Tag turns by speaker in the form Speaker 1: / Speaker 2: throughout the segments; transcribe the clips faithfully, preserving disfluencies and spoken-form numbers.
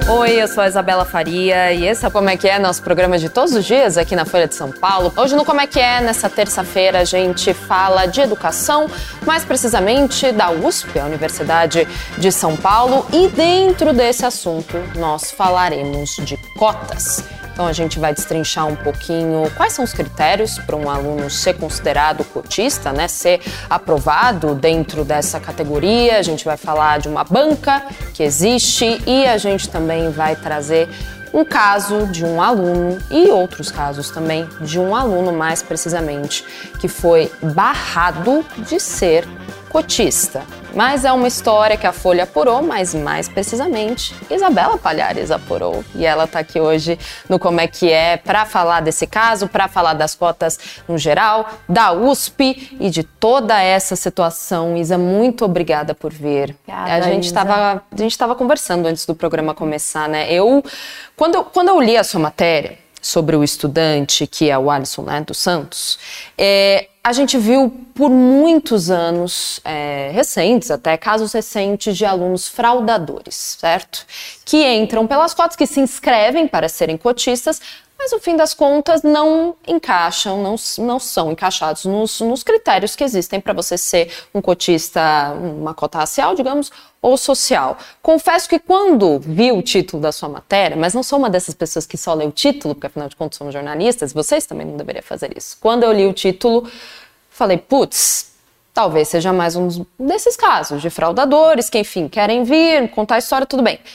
Speaker 1: Oi, eu sou a Isabela Faria e esse é o Como é que é, nosso programa de todos os dias aqui na Folha de São Paulo. Hoje no Como é que é, nessa terça-feira, a gente fala de educação, mais precisamente da U S P, a Universidade de São Paulo, e dentro desse assunto nós falaremos de cotas. Então a gente vai destrinchar um pouquinho quais são os critérios para um aluno ser considerado cotista, né, ser aprovado dentro dessa categoria. A gente vai falar de uma banca que existe e a gente também vai trazer um caso de um aluno e outros casos também de um aluno, mais precisamente, que foi barrado de ser cotista. Mas é uma história que a Folha apurou, mas mais precisamente Isabela Palhares apurou. E ela está aqui hoje no Como é que é para falar desse caso, para falar das cotas no geral, da U S P e de toda essa situação. Isa, muito obrigada por vir.
Speaker 2: Obrigada,
Speaker 1: a gente estava a gente estava conversando antes do programa começar, né? Eu quando eu, quando eu li a sua matéria sobre o estudante, que é o Alisson, né, dos Santos, é, a gente viu por muitos anos, é, recentes até, casos recentes de alunos fraudadores, certo? Que entram pelas cotas, que se inscrevem para serem cotistas, mas no fim das contas não encaixam, não, não são encaixados nos, nos critérios que existem para você ser um cotista, uma cota racial, digamos, ou social. Confesso que quando vi o título da sua matéria, mas não sou uma dessas pessoas que só lê o título, porque afinal de contas somos jornalistas, vocês também não deveriam fazer isso. Quando eu li o título, falei, putz, talvez seja mais um desses casos de fraudadores que, enfim, querem vir, contar a história, tudo bem.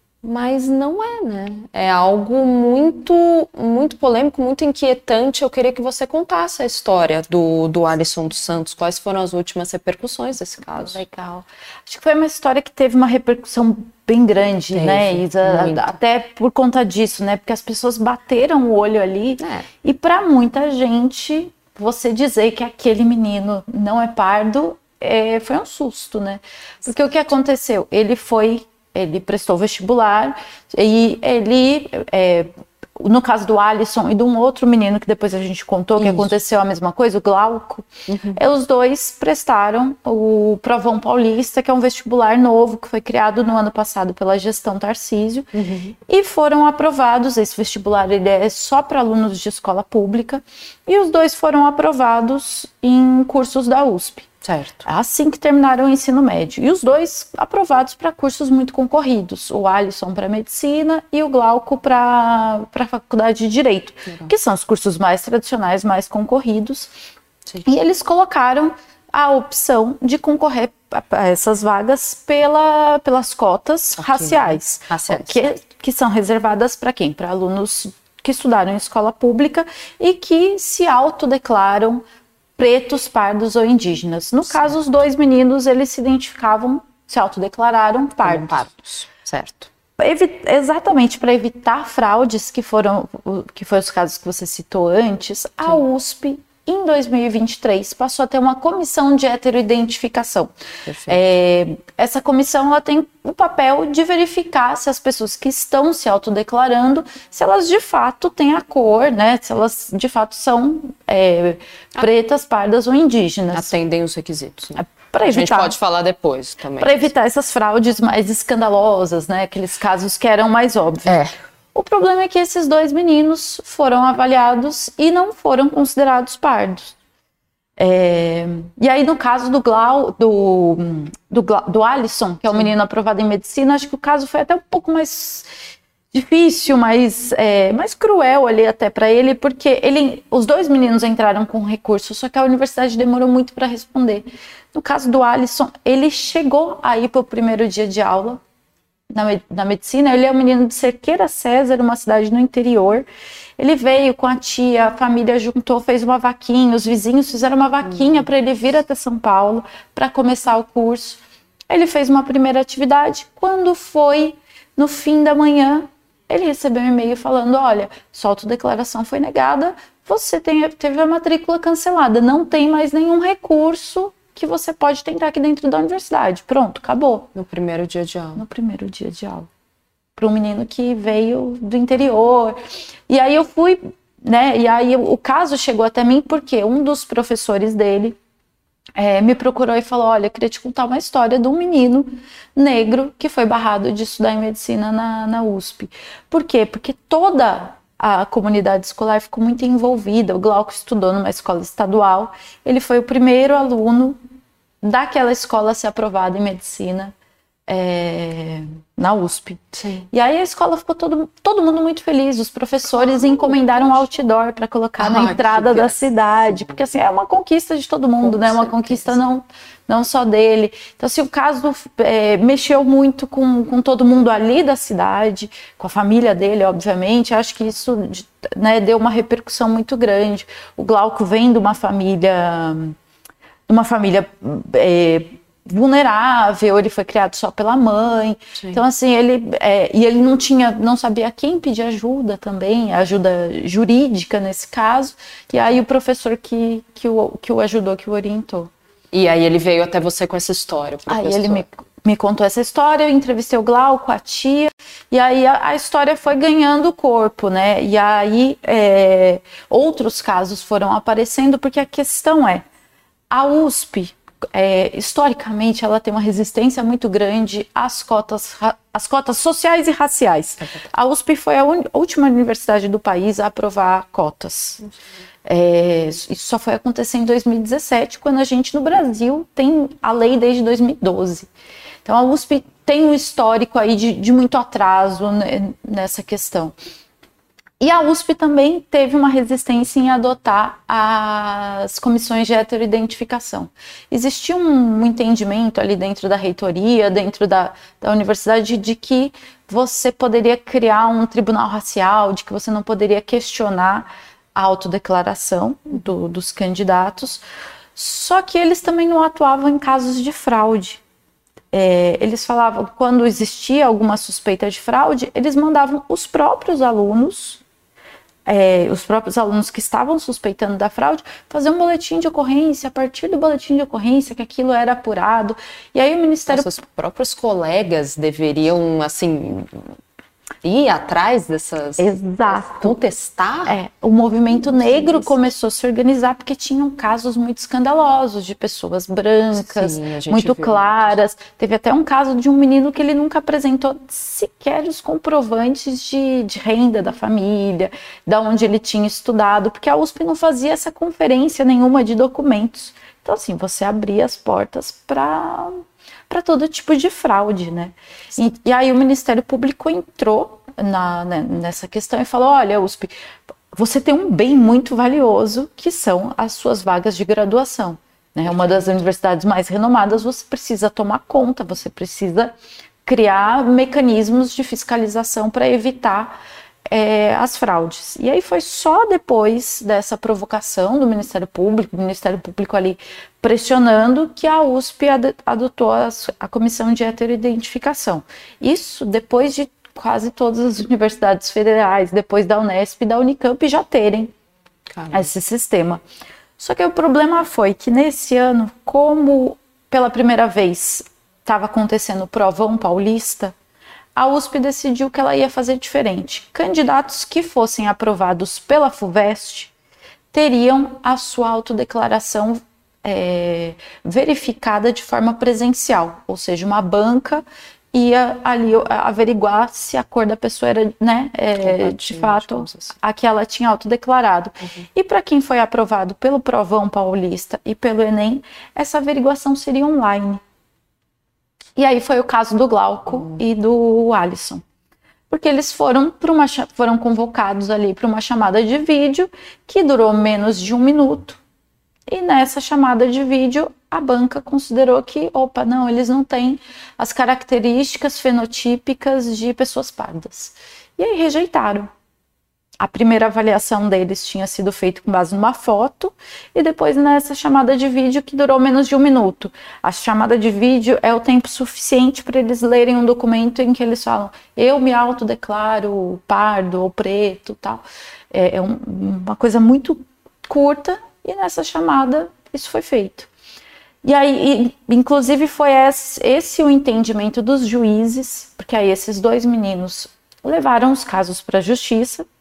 Speaker 1: Mas não é, né? É algo muito, muito polêmico, muito inquietante. Eu queria que você contasse a história do, do Alisson dos Santos. Quais foram as últimas repercussões desse caso?
Speaker 2: Legal. Acho que foi uma história que teve uma repercussão bem grande, teve, né, Isa? Muito. Até por conta disso, né? Porque as pessoas bateram o olho ali. É. E para muita gente, você dizer que aquele menino não é pardo, é, foi um susto, né? Porque o que aconteceu? Ele foi... Ele prestou vestibular e ele, é, no caso do Alisson e de um outro menino que depois a gente contou que Isso. aconteceu a mesma coisa, o Glauco, uhum. é, os dois prestaram o Provão Paulista, que é um vestibular novo que foi criado no ano passado pela gestão Tarcísio, uhum. e foram aprovados. Esse vestibular ele é só para alunos de escola pública e os dois foram aprovados em cursos da U S P.
Speaker 1: Certo.
Speaker 2: Assim que terminaram o ensino médio. E os dois aprovados para cursos muito concorridos. O Alisson para medicina e o Glauco para a faculdade de Direito. Legal. Que são os cursos mais tradicionais, mais concorridos. Sim. E eles colocaram a opção de concorrer a essas vagas pela, pelas cotas okay. raciais. raciais. Que, que são reservadas para quem? Para alunos que estudaram em escola pública e que se autodeclaram pretos, pardos ou indígenas. No certo. caso, os dois meninos, eles se identificavam, se autodeclararam pardos.
Speaker 1: pardos. Certo.
Speaker 2: Evi- exatamente para evitar fraudes, que foram que foi os casos que você citou antes, Sim. a U S P, em dois mil e vinte e três, passou a ter uma comissão de heteroidentificação. É, essa comissão ela tem o papel de verificar se as pessoas que estão se autodeclarando, se elas de fato têm a cor, né? Se elas de fato são é, pretas, pardas ou indígenas.
Speaker 1: Atendem os requisitos. Né?
Speaker 2: Pra evitar,
Speaker 1: a gente pode falar depois também.
Speaker 2: Para evitar essas fraudes mais escandalosas, né? Aqueles casos que eram mais óbvios.
Speaker 1: É.
Speaker 2: O problema é que esses dois meninos foram avaliados e não foram considerados pardos. É... E aí, no caso do, Glau, do, do, do Alisson, que é o Sim. menino aprovado em medicina, acho que o caso foi até um pouco mais difícil, mais, é, mais cruel ali até para ele, porque ele, os dois meninos entraram com recurso, só que a universidade demorou muito para responder. No caso do Alisson, ele chegou a ir para o primeiro dia de aula, Na, na medicina. Ele é um menino de Cerqueira César, uma cidade no interior. Ele veio com a tia, a família juntou, fez uma vaquinha, os vizinhos fizeram uma vaquinha uhum. para ele vir até São Paulo para começar o curso. Ele fez uma primeira atividade. Quando foi no fim da manhã, ele recebeu um e-mail falando: olha, sua autodeclaração foi negada, você tem, teve a matrícula cancelada, não tem mais nenhum recurso que você pode tentar aqui dentro da universidade. Pronto, acabou.
Speaker 1: No primeiro dia de aula.
Speaker 2: No primeiro dia de aula. Para um menino que veio do interior. E aí eu fui, né? E aí o caso chegou até mim porque um dos professores dele é, me procurou e falou, olha, eu queria te contar uma história de um menino negro que foi barrado de estudar em medicina na, na U S P. Por quê? Porque toda a comunidade escolar ficou muito envolvida. O Glauco estudou numa escola estadual, ele foi o primeiro aluno daquela escola a ser aprovado em medicina é, na U S P. Sim. E aí a escola ficou todo, todo mundo muito feliz, os professores ah, encomendaram um outdoor para colocar ah, na entrada da cidade, porque assim, é uma conquista de todo mundo, com né? Certeza. Uma conquista não, não só dele. Então assim, o caso é, mexeu muito com, com todo mundo ali da cidade, com a família dele, obviamente. Acho que isso, né, deu uma repercussão muito grande. O Glauco vem de uma família... uma família é, vulnerável, ele foi criado só pela mãe. Sim. Então assim, ele é, e ele não tinha, não sabia quem pedir ajuda também, ajuda jurídica nesse caso, e aí o professor que, que, o, que o ajudou, que o orientou.
Speaker 1: E aí ele veio até você com essa história, professor?
Speaker 2: Aí ele me, me contou essa história, eu entrevistei o Glauco, a tia, e aí a, a história foi ganhando corpo, né, e aí é, outros casos foram aparecendo, porque a questão é, a U S P, é, historicamente, ela tem uma resistência muito grande às cotas, às cotas sociais e raciais. A U S P foi a, un, a última universidade do país a aprovar cotas. É, isso só foi acontecer em dois mil e dezessete, quando a gente no Brasil tem a lei desde dois mil e doze. Então a U S P tem um histórico aí de, de muito atraso, né, nessa questão. E a U S P também teve uma resistência em adotar as comissões de heteroidentificação. Existia um entendimento ali dentro da reitoria, dentro da, da universidade, de que você poderia criar um tribunal racial, de que você não poderia questionar a autodeclaração do, dos candidatos, só que eles também não atuavam em casos de fraude. É, eles falavam, quando existia alguma suspeita de fraude, eles mandavam os próprios alunos, É, os próprios alunos que estavam suspeitando da fraude, fazer um boletim de ocorrência, a partir do boletim de ocorrência, que aquilo era apurado, e aí o Ministério...
Speaker 1: Os próprios colegas deveriam, assim, ir atrás dessas...
Speaker 2: Exato.
Speaker 1: Contestar?
Speaker 2: É, o movimento negro começou a se organizar porque tinham casos muito escandalosos de pessoas brancas, Sim, muito claras. Muito. Teve até um caso de um menino que ele nunca apresentou sequer os comprovantes de, de renda da família, da onde ele tinha estudado, porque a U S P não fazia essa conferência nenhuma de documentos. Então, assim, você abria as portas para... para todo tipo de fraude, né? E, e aí o Ministério Público entrou na, né, nessa questão e falou, olha, U S P, você tem um bem muito valioso, que são as suas vagas de graduação. Né? Uma das universidades mais renomadas, você precisa tomar conta, você precisa criar mecanismos de fiscalização para evitar É, as fraudes. E aí foi só depois dessa provocação do Ministério Público, o Ministério Público ali pressionando, que a U S P adotou a, a comissão de heteroidentificação. Isso depois de quase todas as universidades federais, depois da Unesp e da Unicamp já terem Caramba. esse sistema. Só que o problema foi que nesse ano, como pela primeira vez estava acontecendo o Provão Paulista, a U S P decidiu que ela ia fazer diferente. Candidatos que fossem aprovados pela FUVEST teriam a sua autodeclaração é, verificada de forma presencial, ou seja, uma banca ia ali averiguar se a cor da pessoa era, né, é, de fato, a que ela tinha autodeclarado. Uhum. E para quem foi aprovado pelo Provão Paulista e pelo Enem, essa averiguação seria online. E aí foi o caso do Glauco uhum. e do Alisson. Porque eles foram, pra uma, foram convocados ali para uma chamada de vídeo que durou menos de um minuto. E nessa chamada de vídeo, a banca considerou que, opa, não, eles não têm as características fenotípicas de pessoas pardas. E aí rejeitaram. A primeira avaliação deles tinha sido feita com base numa foto e depois nessa chamada de vídeo que durou menos de um minuto. A chamada de vídeo é o tempo suficiente para eles lerem um documento em que eles falam eu me autodeclaro pardo ou preto, tal. É, é um, uma coisa muito curta e nessa chamada isso foi feito. E aí, e, inclusive foi esse, esse o entendimento dos juízes, porque aí esses dois meninos levaram os casos para a justiça.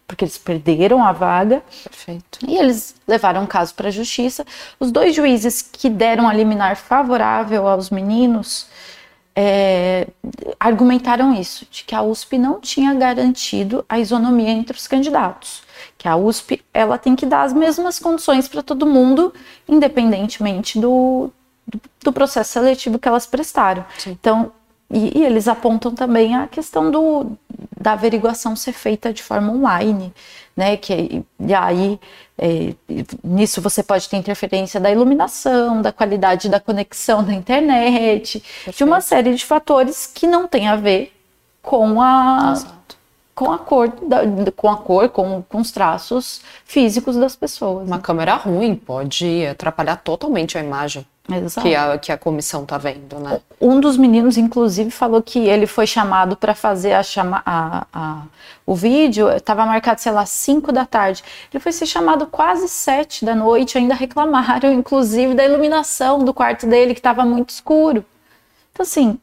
Speaker 2: porque eles perderam a vaga.
Speaker 1: Perfeito.
Speaker 2: E eles levaram o caso para a justiça. Os dois juízes que deram a liminar favorável aos meninos é, argumentaram isso, de que a U S P não tinha garantido a isonomia entre os candidatos, que a U S P ela tem que dar as mesmas condições para todo mundo, independentemente do, do, do processo seletivo que elas prestaram. Sim. Então, E, e eles apontam também a questão do, da averiguação ser feita de forma online, né? Que, e aí, é, nisso você pode ter interferência da iluminação, da qualidade da conexão da internet, Perfeito. De uma série de fatores que não tem a ver com a, com a cor, da, com, a cor com, com os traços físicos das pessoas.
Speaker 1: Uma
Speaker 2: né?
Speaker 1: câmera ruim pode atrapalhar totalmente a imagem. Que a, que a comissão tá vendo, né?
Speaker 2: Um dos meninos, inclusive, falou que ele foi chamado para fazer a chama, a, a, o vídeo, estava marcado, sei lá, cinco da tarde. Ele foi ser chamado quase sete da noite, ainda reclamaram, inclusive, da iluminação do quarto dele, que estava muito escuro. Então, assim...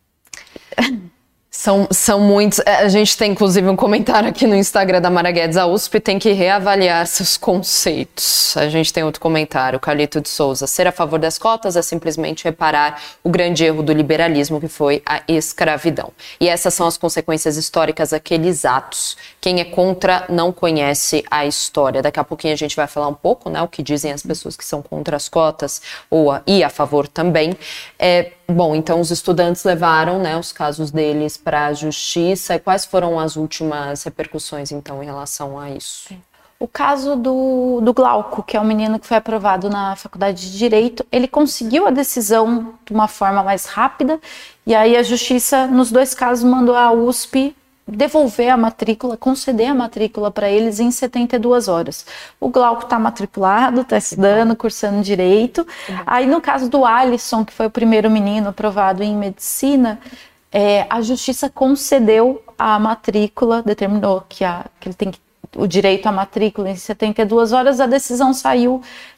Speaker 1: São, são muitos. A gente tem, inclusive, um comentário aqui no Instagram da Mara Guedes. A U S P tem que reavaliar seus conceitos. A gente tem outro comentário, Carlito de Souza. Ser a favor das cotas é simplesmente reparar o grande erro do liberalismo, que foi a escravidão. E essas são as consequências históricas daqueles atos. Quem é contra não conhece a história. Daqui a pouquinho a gente vai falar um pouco, né, o que dizem as pessoas que são contra as cotas ou a, e a favor também. É, bom, então os estudantes levaram, né, os casos deles para a justiça. E quais foram as últimas repercussões, então, em relação a isso?
Speaker 2: O caso do, do Glauco, que é um menino que foi aprovado na Faculdade de Direito, ele conseguiu a decisão de uma forma mais rápida, e aí a justiça, nos dois casos, mandou a U S P devolver a matrícula, conceder a matrícula para eles em setenta e duas horas. O Glauco está matriculado, está estudando, cursando Direito. Aí, no caso do Alisson, que foi o primeiro menino aprovado em Medicina, É, a justiça concedeu a matrícula, determinou que, a, que ele tem que, o direito à matrícula em setenta e duas horas, a decisão saiu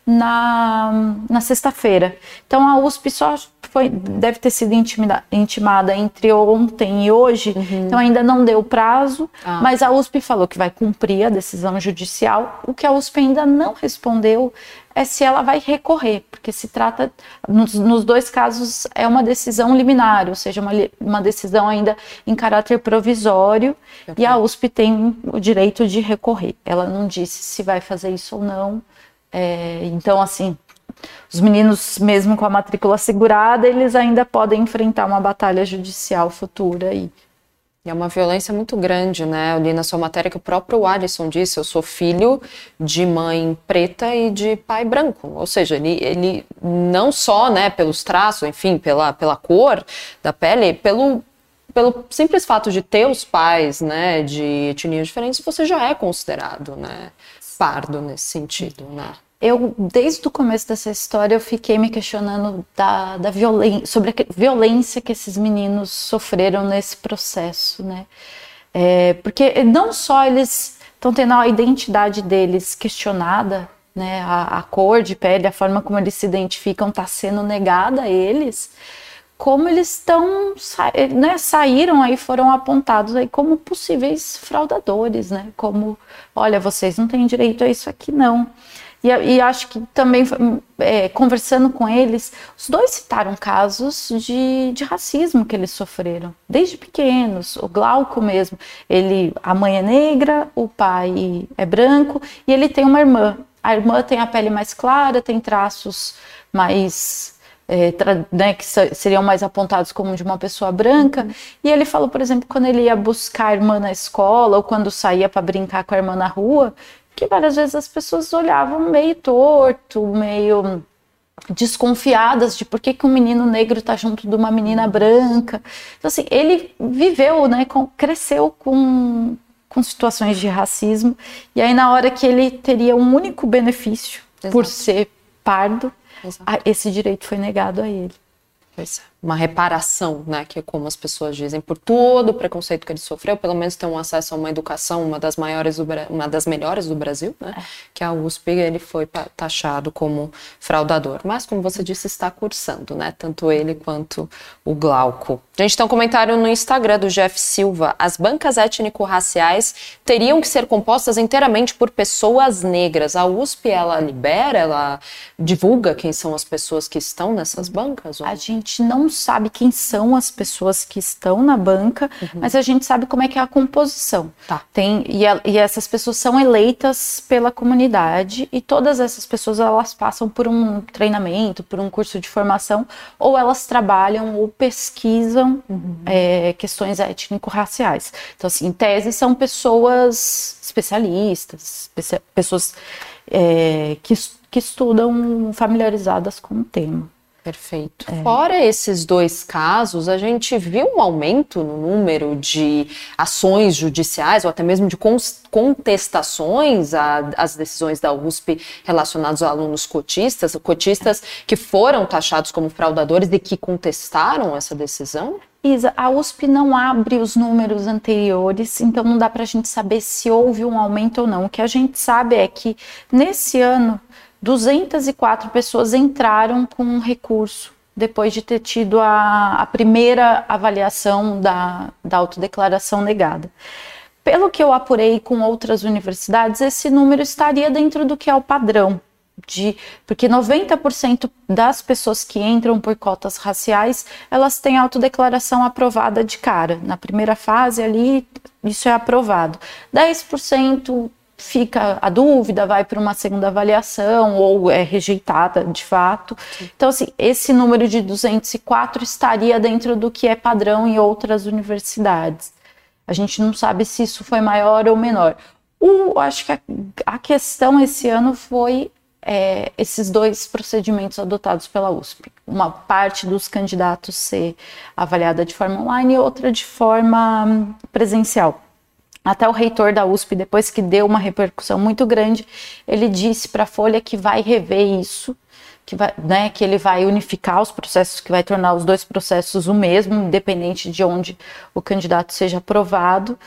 Speaker 2: na, na sexta-feira. Então a U S P só foi, deve ter sido intimida, intimada entre ontem e hoje, uhum. Então ainda não deu prazo, ah. mas a U S P falou que vai cumprir a decisão judicial. O que a U S P ainda não respondeu é se ela vai recorrer, porque se trata, nos, nos dois casos, é uma decisão liminar, ou seja, uma, uma decisão ainda em caráter provisório, okay. E a U S P tem o direito de recorrer. Ela não disse se vai fazer isso ou não, é, então, assim, os meninos, mesmo com a matrícula segurada, eles ainda podem enfrentar uma batalha judicial futura aí.
Speaker 1: E é uma violência muito grande, né? Eu li na sua matéria que o próprio Alisson disse, eu sou filho de mãe preta e de pai branco. Ou seja, ele, ele não só, né, pelos traços, enfim, pela, pela cor da pele, pelo, pelo simples fato de ter os pais, né, de etnias diferentes, você já é considerado, né, pardo nesse sentido, né?
Speaker 2: Eu, desde o começo dessa história, eu fiquei me questionando da, da violen- sobre a violência que esses meninos sofreram nesse processo, né? É, porque não só eles estão tendo a identidade deles questionada, né? A, a cor de pele, a forma como eles se identificam está sendo negada a eles, como eles estão, né, saíram aí, foram apontados aí como possíveis fraudadores, né? Como, olha, vocês não têm direito a isso aqui, não. E, e acho que também, é, conversando com eles, os dois citaram casos de, de racismo que eles sofreram, desde pequenos. O Glauco mesmo, ele, a mãe é negra, o pai é branco e ele tem uma irmã. A irmã tem a pele mais clara, tem traços mais... É, tra, né, que seriam mais apontados como de uma pessoa branca, uhum. E ele falou, por exemplo, quando ele ia buscar a irmã na escola ou quando saía para brincar com a irmã na rua, que várias vezes as pessoas olhavam meio torto, meio desconfiadas de por que, que um menino negro está junto de uma menina branca. Então, assim, ele viveu, né, com, cresceu com, com situações de racismo, e aí na hora que ele teria um único benefício, exato, por ser pardo, exato, esse direito foi negado a ele.
Speaker 1: Pois é. uma reparação, né, que é como as pessoas dizem, por todo o preconceito que ele sofreu, pelo menos ter um acesso a uma educação, uma das maiores, do, uma das melhores do Brasil, né, é. que a U S P, ele foi taxado como fraudador. Mas, como você disse, está cursando, né, tanto ele quanto o Glauco. A gente tem um comentário no Instagram do Jeff Silva: as bancas étnico-raciais teriam que ser compostas inteiramente por pessoas negras. A U S P, ela libera, ela divulga quem são as pessoas que estão nessas bancas? Ou?
Speaker 2: A gente não sabe quem são as pessoas que estão na banca, uhum. mas a gente sabe como é que é a composição.
Speaker 1: Tá.
Speaker 2: Tem, e, a, e essas pessoas são eleitas pela comunidade, e todas essas pessoas, elas passam por um treinamento, por um curso de formação, ou elas trabalham ou pesquisam uhum. é, questões étnico-raciais. Então, assim, em tese, são pessoas especialistas, pessoas é, que, que estudam familiarizadas com o tema.
Speaker 1: Perfeito. É. Fora esses dois casos, a gente viu um aumento no número de ações judiciais ou até mesmo de contestações às decisões da U S P relacionadas a alunos cotistas, cotistas que foram taxados como fraudadores e que contestaram essa decisão?
Speaker 2: Isa, a U S P não abre os números anteriores, então não dá para a gente saber se houve um aumento ou não. O que a gente sabe é que nesse ano duzentas e quatro pessoas entraram com um recurso depois de ter tido a, a primeira avaliação da, da autodeclaração negada. Pelo que eu apurei com outras universidades, esse número estaria dentro do que é o padrão, de, porque noventa por cento das pessoas que entram por cotas raciais, elas têm autodeclaração aprovada de cara. Na primeira fase ali, isso é aprovado. dez por cento fica a dúvida, vai para uma segunda avaliação ou é rejeitada de fato. Sim. Então, assim, esse número de duzentos e quatro estaria dentro do que é padrão em outras universidades. A gente não sabe se isso foi maior ou menor. O, acho que a, a questão esse ano foi é, esses dois procedimentos adotados pela U S P. Uma parte dos candidatos ser avaliada de forma online e outra de forma presencial. Até o reitor da U S P, depois que deu uma repercussão muito grande, ele disse para a Folha que vai rever isso, que, vai, né, que ele vai unificar os processos, que vai tornar os dois processos o mesmo, independente de onde o candidato seja aprovado,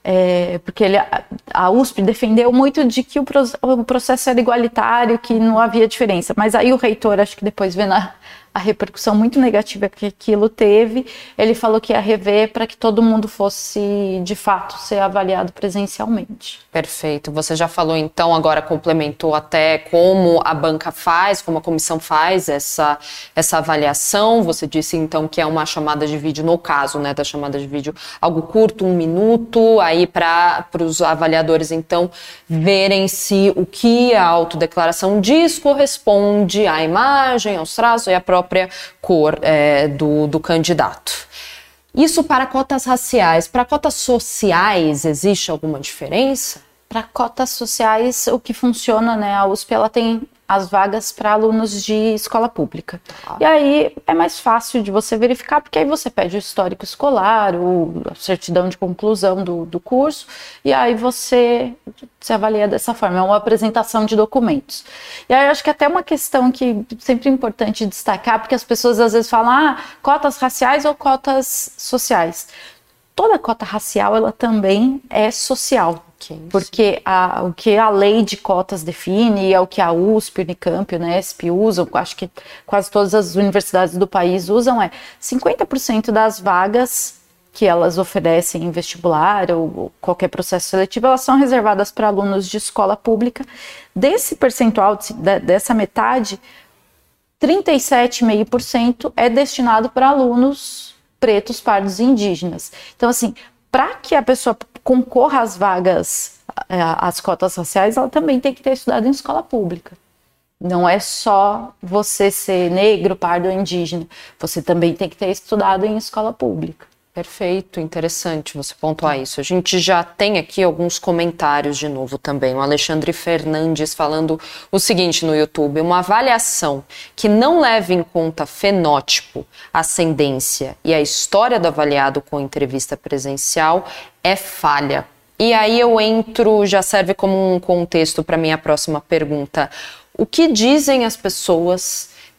Speaker 2: é, porque ele, a U S P defendeu muito de que o, o processo era igualitário, que não havia diferença, mas aí o reitor, acho que depois vendo a, a repercussão muito negativa que aquilo teve, ele falou que ia rever para que todo mundo fosse, de fato, ser avaliado presencialmente.
Speaker 1: Perfeito. Você já falou, então, agora complementou até como a banca faz, como a comissão faz essa, essa avaliação. Você disse, então, que é uma chamada de vídeo, no caso, né, da chamada de vídeo, algo curto, um minuto, aí para os avaliadores, então, verem se o que a autodeclaração diz corresponde à imagem, aos traços e à própria própria cor é, do, do candidato. Isso para cotas raciais. Para cotas sociais, existe alguma diferença?
Speaker 2: Para cotas sociais, o que funciona, né? A U S P ela tem as vagas para alunos de escola pública. Ah. E aí é mais fácil de você verificar, porque aí você pede o histórico escolar, o, a certidão de conclusão do, do curso, e aí você se avalia dessa forma, é uma apresentação de documentos. E aí eu acho que até uma questão que sempre é importante destacar, porque as pessoas às vezes falam, ah, cotas raciais ou cotas sociais. Toda cota racial, ela também é social. Porque a, o que a lei de cotas define, é o que a U S P, Unicamp, Unesp usam, acho que quase todas as universidades do país usam, é cinquenta por cento das vagas que elas oferecem em vestibular ou qualquer processo seletivo, elas são reservadas para alunos de escola pública. Desse percentual, dessa metade, trinta e sete vírgula cinco por cento é destinado para alunos pretos, pardos e indígenas. Então, assim, para que a pessoa concorra às vagas, às cotas raciais, ela também tem que ter estudado em escola pública. Não é só você ser negro, pardo ou indígena. Você também tem que ter estudado em escola pública.
Speaker 1: Perfeito, interessante você pontuar isso. A gente já tem aqui alguns comentários de novo também. O Alexandre Fernandes falando o seguinte no YouTube: uma avaliação que não leve em conta fenótipo, ascendência e a história do avaliado com entrevista presencial é falha. E aí eu entro, já serve como um contexto para minha próxima pergunta. O que dizem as pessoas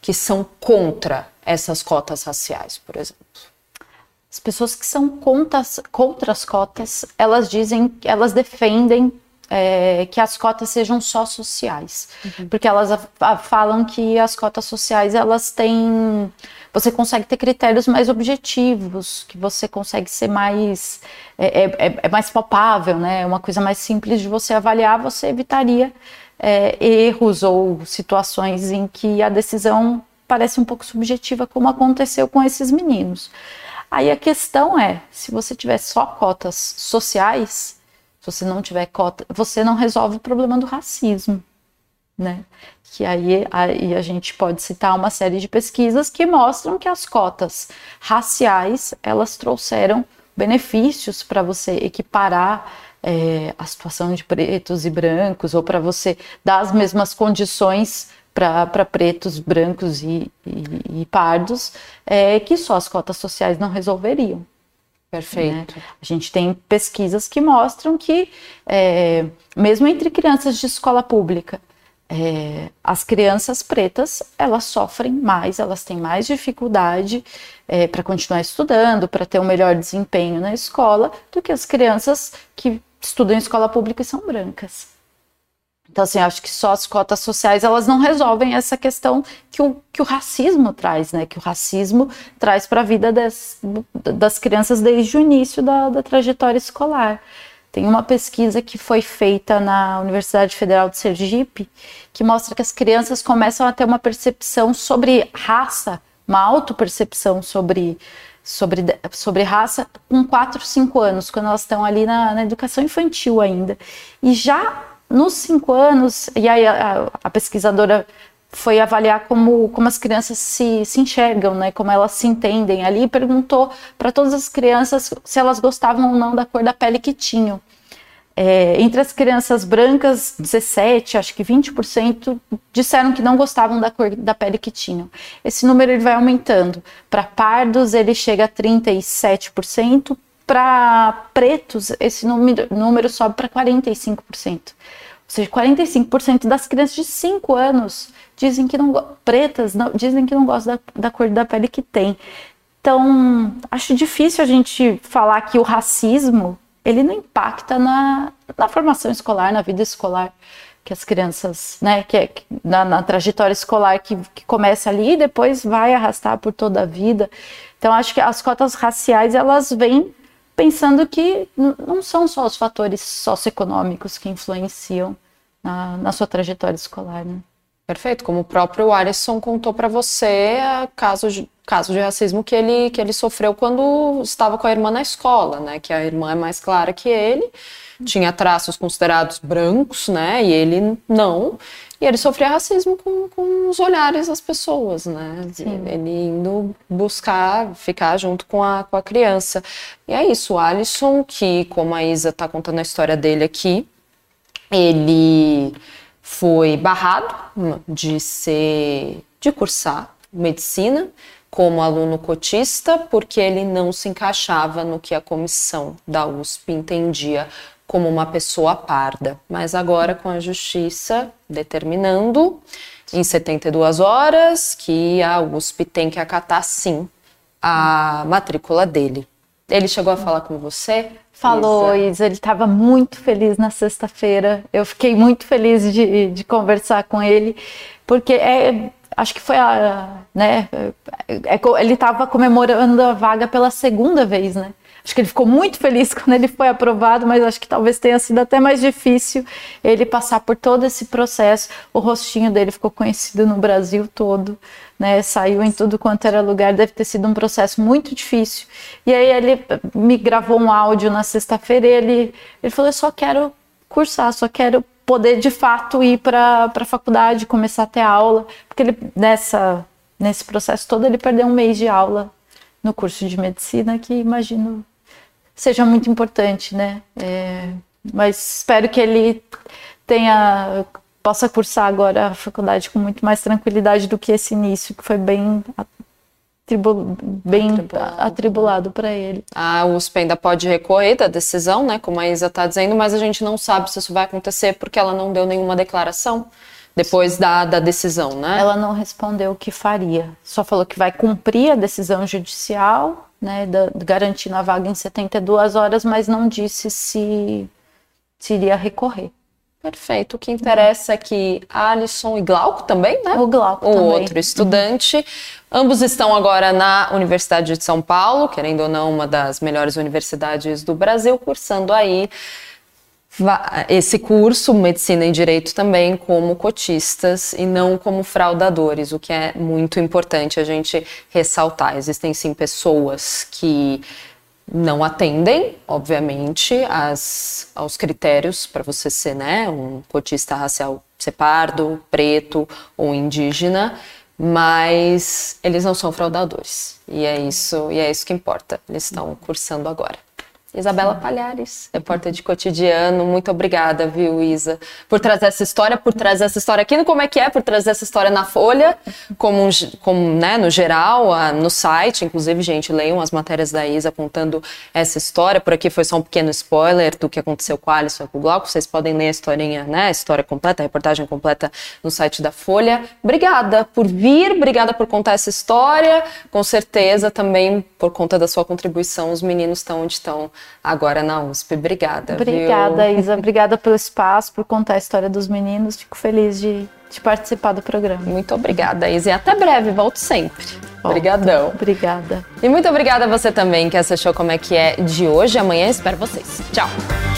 Speaker 1: que são contra essas cotas raciais, por exemplo?
Speaker 2: As pessoas que são contra, contra as cotas, elas dizem, elas defendem é, que as cotas sejam só sociais. Uhum. Porque elas a, a, falam que as cotas sociais, elas têm... Você consegue ter critérios mais objetivos, que você consegue ser mais... É, é, é mais palpável, né? É uma coisa mais simples de você avaliar, você evitaria é, erros ou situações em que a decisão parece um pouco subjetiva, como aconteceu com esses meninos. Aí a questão é, se você tiver só cotas sociais, se você não tiver cota, você não resolve o problema do racismo, né? Que aí, aí a gente pode citar uma série de pesquisas que mostram que as cotas raciais, elas trouxeram benefícios para você equiparar é, a situação de pretos e brancos, ou para você dar as mesmas condições para pretos, brancos e, e, e pardos, é, que só as cotas sociais não resolveriam.
Speaker 1: Perfeito.
Speaker 2: Né? A gente tem pesquisas que mostram que, é, mesmo entre crianças de escola pública, é, as crianças pretas, elas sofrem mais, elas têm mais dificuldade é, para continuar estudando, para ter um melhor desempenho na escola, do que as crianças que estudam em escola pública e são brancas. Então, assim, acho que só as cotas sociais, elas não resolvem essa questão que o, que o racismo traz, né? Que o racismo traz para a vida das, das crianças desde o início da, da trajetória escolar. Tem uma pesquisa que foi feita na Universidade Federal de Sergipe, que mostra que as crianças começam a ter uma percepção sobre raça, uma autopercepção sobre, sobre, sobre raça, com quatro, cinco anos, quando elas estão ali na, na educação infantil ainda. E já nos cinco anos, e aí a, a pesquisadora foi avaliar como, como as crianças se, se enxergam, né, como elas se entendem ali, e perguntou para todas as crianças se elas gostavam ou não da cor da pele que tinham. É, entre as crianças brancas, dezessete, acho que vinte por cento disseram que não gostavam da cor da pele que tinham. Esse número ele vai aumentando. Para pardos, ele chega a trinta e sete por cento. Para pretos, esse número, número sobe para quarenta e cinco por cento. Ou seja, quarenta e cinco por cento das crianças de cinco anos dizem que não, pretas não, dizem que não gostam da, da cor da pele que tem. Então, acho difícil a gente falar que o racismo ele não impacta na, na formação escolar, na vida escolar, que as crianças, né, que é, na, na trajetória escolar que, que começa ali e depois vai arrastar por toda a vida. Então, acho que as cotas raciais, elas vêm pensando que não são só os fatores socioeconômicos que influenciam na, na sua trajetória escolar, né?
Speaker 1: Perfeito, como o próprio Alisson contou para você, caso de, caso de racismo que ele, que ele sofreu quando estava com a irmã na escola, né? Que a irmã é mais clara que ele, tinha traços considerados brancos, né? E ele não. E ele sofria racismo com, com os olhares das pessoas, né? Sim. Ele indo buscar, ficar junto com a, com a criança. E é isso, o Alisson, que como a Isa está contando a história dele aqui, ele foi barrado de ser, de cursar medicina como aluno cotista, porque ele não se encaixava no que a comissão da U S P entendia como uma pessoa parda. Mas agora com a justiça determinando em setenta e duas horas que a U S P tem que acatar sim a matrícula dele. Ele chegou a falar com você?
Speaker 2: Falou, Isa. Isa, ele estava muito feliz na sexta-feira. Eu fiquei muito feliz de, de conversar com ele, porque é, acho que foi a, né, é, ele estava comemorando a vaga pela segunda vez, né? Acho que ele ficou muito feliz quando ele foi aprovado, mas acho que talvez tenha sido até mais difícil ele passar por todo esse processo. O rostinho dele ficou conhecido no Brasil todo, né? Saiu em tudo quanto era lugar, deve ter sido um processo muito difícil. E aí ele me gravou um áudio na sexta-feira e ele, ele falou, eu só quero cursar, só quero poder de fato ir para a faculdade, começar a ter aula, porque ele, nessa, nesse processo todo ele perdeu um mês de aula no curso de medicina, que imagino seja muito importante, né? É, mas espero que ele tenha, possa cursar agora a faculdade com muito mais tranquilidade do que esse início, que foi bem, atribu, bem atribulado, atribulado para ele.
Speaker 1: A U S P ainda pode recorrer da decisão, né? Como a Isa está dizendo, mas a gente não sabe se isso vai acontecer porque ela não deu nenhuma declaração Depois da, da decisão, né?
Speaker 2: Ela não respondeu o que faria. Só falou que vai cumprir a decisão judicial, né, da, garantindo a vaga em setenta e duas horas, mas não disse se, se iria recorrer.
Speaker 1: Perfeito. O que interessa é que Alisson e Glauco também, né?
Speaker 2: O Glauco
Speaker 1: o
Speaker 2: também.
Speaker 1: outro estudante. Uhum. Ambos estão agora na Universidade de São Paulo, querendo ou não, uma das melhores universidades do Brasil, cursando aí esse curso, Medicina e Direito também, como cotistas e não como fraudadores, o que é muito importante a gente ressaltar. Existem sim pessoas que não atendem, obviamente, as, aos critérios para você ser, né, um cotista racial, ser pardo, preto ou indígena, mas eles não são fraudadores. E é isso, e é isso que importa. Eles estão cursando agora. Isabela Palhares, repórter de Cotidiano, muito obrigada, viu, Isa, por trazer essa história, por trazer essa história aqui no Como é que é, por trazer essa história na Folha, como, como né, no geral, no site, inclusive, gente, leiam as matérias da Isa contando essa história, por aqui foi só um pequeno spoiler do que aconteceu com a Alisson e com o Glauco, vocês podem ler a historinha, né, a história completa, a reportagem completa no site da Folha. Obrigada por vir, obrigada por contar essa história, com certeza também por conta da sua contribuição, os meninos estão onde estão agora na U S P. Obrigada.
Speaker 2: Obrigada,
Speaker 1: viu?
Speaker 2: Isa. Obrigada pelo espaço, por contar a história dos meninos. Fico feliz de, de participar do programa.
Speaker 1: Muito obrigada, Isa. E até breve. Volto sempre.
Speaker 2: Volta.
Speaker 1: Obrigadão.
Speaker 2: Obrigada.
Speaker 1: E muito obrigada a você também que assistiu Como é que é de hoje. Amanhã espero vocês. Tchau.